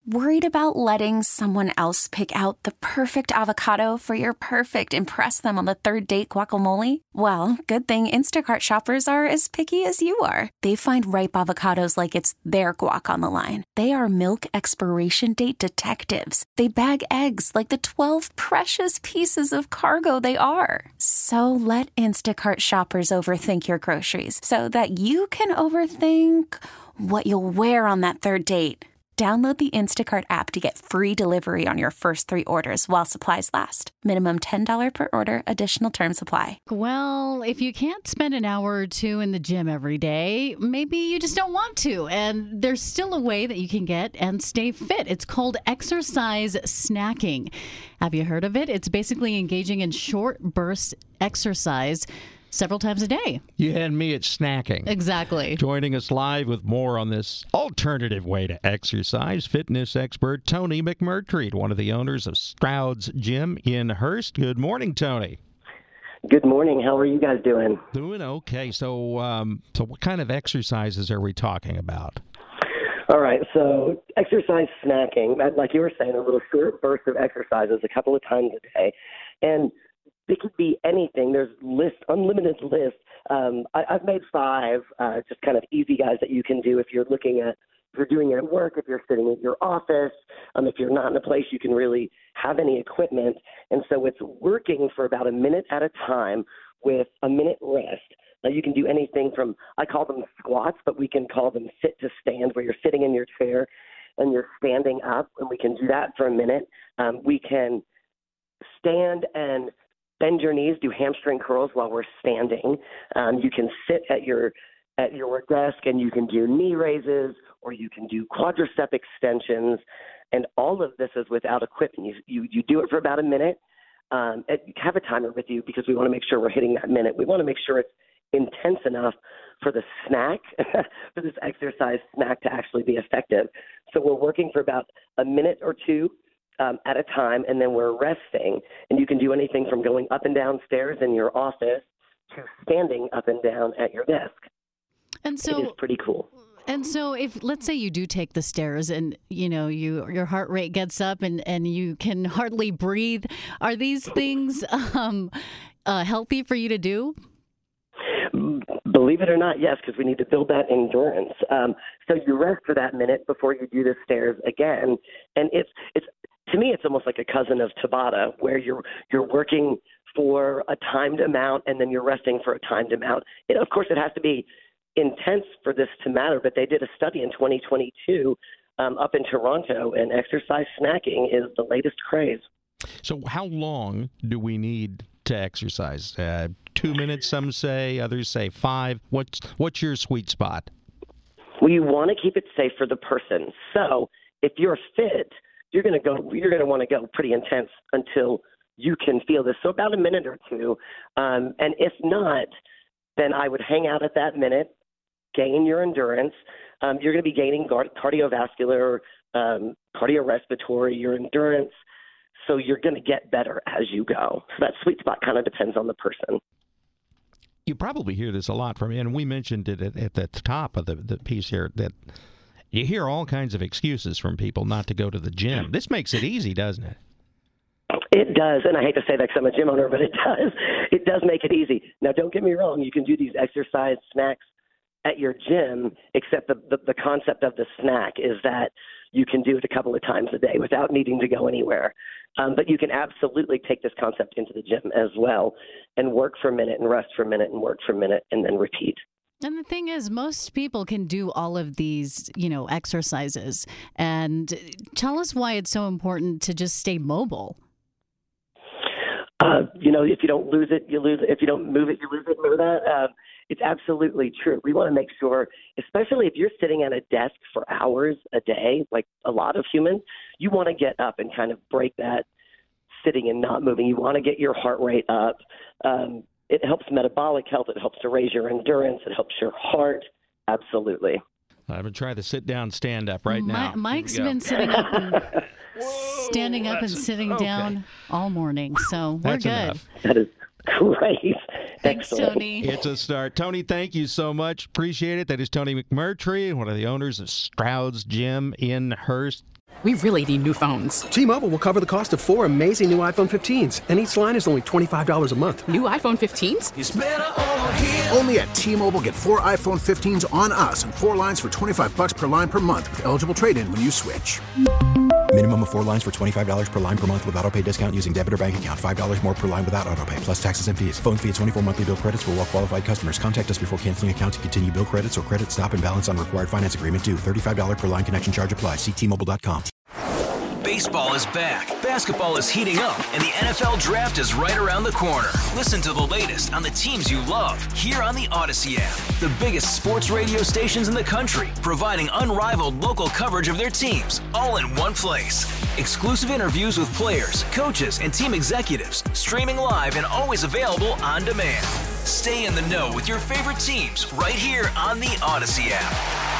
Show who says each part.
Speaker 1: Worried about letting someone else pick out the perfect avocado for your perfect impress them on the third date guacamole? Well, good thing Instacart shoppers are as picky as you are. They find ripe avocados like it's their guac on the line. They are milk expiration date detectives. They bag eggs like the 12 precious pieces of cargo they are. So let Instacart shoppers overthink your groceries so that you can overthink what you'll wear on that third date. Download the Instacart app to get free delivery on your first 3 orders while supplies last. Minimum $10 per order. Additional terms apply.
Speaker 2: Well, if you can't spend an hour or two in the gym every day, maybe you just don't want to. And there's still a way that you can get and stay fit. It's called exercise snacking. Have you heard of it? It's basically engaging in short burst exercise several times a day.
Speaker 3: You had me at snacking.
Speaker 2: Exactly.
Speaker 3: Joining us live with more on this alternative way to exercise, fitness expert Tony McMurtry, one of the owners of Stroud's Gym in Hurst. Good morning, Tony.
Speaker 4: Good morning. How are you guys doing?
Speaker 3: Doing okay. So what kind of exercises are we talking about?
Speaker 4: All right. So exercise snacking, like you were saying, a little short burst of exercises a couple of times a day. And it could be anything. There's unlimited lists. I've made 5 just kind of easy guys that you can do if you're doing it at work, if you're sitting at your office, if you're not in a place you can really have any equipment. And so it's working for about a minute at a time with a minute rest. Now you can do anything from, I call them squats, but we can call them sit to stand, where you're sitting in your chair and you're standing up, and we can do that for a minute. We can stand and bend your knees, do hamstring curls while we're standing. You can sit at your desk and you can do knee raises, or you can do quadricep extensions. And all of this is without equipment. You do it for about a minute. Have a timer with you because we want to make sure we're hitting that minute. We want to make sure it's intense enough for the snack, for this exercise snack to actually be effective. So we're working for about a minute or two at a time, and then we're resting. And you can do anything from going up and down stairs in your office to standing up and down at your desk.
Speaker 2: And so
Speaker 4: it is pretty cool.
Speaker 2: And so if, let's say you do take the stairs and, your heart rate gets up and you can hardly breathe, are these things healthy for you to do?
Speaker 4: Believe it or not, yes, because we need to build that endurance. So you rest for that minute before you do the stairs again. And it's to me, it's almost like a cousin of Tabata, where you're working for a timed amount and then you're resting for a timed amount. Of course, it has to be intense for this to matter, but they did a study in 2022 up in Toronto, and exercise snacking is the latest craze.
Speaker 3: So how long do we need to exercise? 2 minutes, some say, others say 5. What's your sweet spot?
Speaker 4: We want to keep it safe for the person. So if you're fit, you're going to want to go pretty intense until you can feel this. So about a minute or two. And if not, then I would hang out at that minute, gain your endurance. You're going to be gaining cardiovascular, cardiorespiratory, your endurance. So you're going to get better as you go. So that sweet spot kind of depends on the person.
Speaker 3: You probably hear this a lot from, and we mentioned it at the top of the piece here, that you hear all kinds of excuses from people not to go to the gym. This makes it easy, doesn't it?
Speaker 4: It does, and I hate to say that because I'm a gym owner, but it does. It does make it easy. Now, don't get me wrong. You can do these exercise snacks at your gym, except the concept of the snack is that you can do it a couple of times a day without needing to go anywhere. But you can absolutely take this concept into the gym as well and work for a minute and rest for a minute and work for a minute and then repeat.
Speaker 2: And the thing is, most people can do all of these, exercises. And tell us why it's so important to just stay mobile.
Speaker 4: If you don't lose it, you lose it. If you don't move it, you lose it. Remember that? It's absolutely true. We want to make sure, especially if you're sitting at a desk for hours a day, like a lot of humans, you want to get up and kind of break that sitting and not moving. You want to get your heart rate up. It helps metabolic health. It helps to raise your endurance. It helps your heart. Absolutely.
Speaker 3: I'm going to try the sit-down, stand-up right now.
Speaker 2: Mike's been sitting up and standing up and sitting down all morning, so we're
Speaker 3: That's
Speaker 2: good.
Speaker 3: enough.
Speaker 4: That is great.
Speaker 2: Thanks,
Speaker 4: Excellent.
Speaker 2: Tony.
Speaker 3: It's a start. Tony, thank you so much. Appreciate it. That is Tony McMurtry, one of the owners of Stroud's Gym in Hurst.
Speaker 5: We really need new phones.
Speaker 6: T-Mobile will cover the cost of 4 amazing new iPhone 15s, and each line is only $25 a month.
Speaker 5: New iPhone 15s?
Speaker 7: It's better over here. Only at T-Mobile, get 4 iPhone 15s on us and 4 lines for $25 per line per month with eligible trade-in when you switch.
Speaker 8: Minimum of 4 lines for $25 per line per month with autopay discount using debit or bank account. $5 more per line without autopay, plus taxes and fees. Phone fee at 24 monthly bill credits for well-qualified customers. Contact us before canceling account to continue bill credits or credit stop and balance on required finance agreement due. $35 per line connection charge applies. See T-Mobile.com.
Speaker 9: Baseball is back, basketball is heating up, and the NFL Draft is right around the corner. Listen to the latest on the teams you love here on the Odyssey app. The biggest sports radio stations in the country, providing unrivaled local coverage of their teams, all in one place. Exclusive interviews with players, coaches, and team executives, streaming live and always available on demand. Stay in the know with your favorite teams right here on the Odyssey app.